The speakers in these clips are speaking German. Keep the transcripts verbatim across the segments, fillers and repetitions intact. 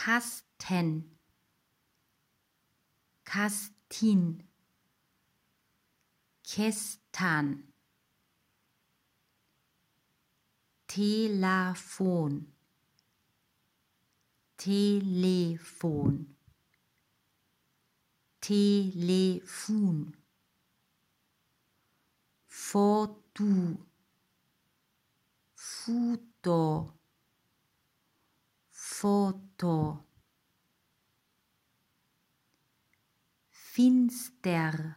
Kasten, Kastin, Kästan, Telefon, Telefon, Telefon, Foto, Foto, Foto, Finster,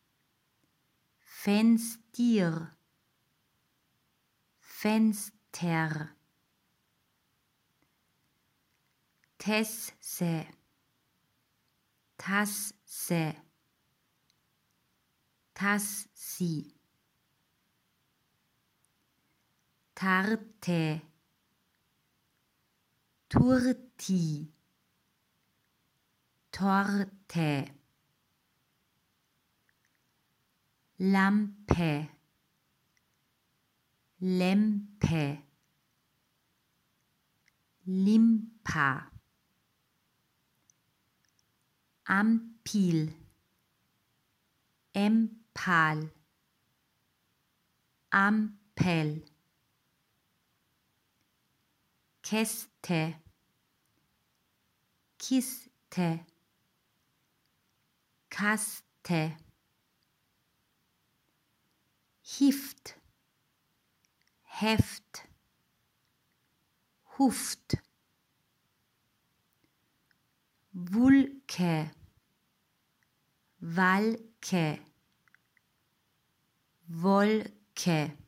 Fenster, Fenster, Tasse, Tasse, Tassi, Tarte, Turti, Torte, Lampe, Lempe, Limpa, Ampil, Empal, Ampel, Käste, Kiste, Kaste, Hift, Heft, Huft, Wulke, Walke, Wolke,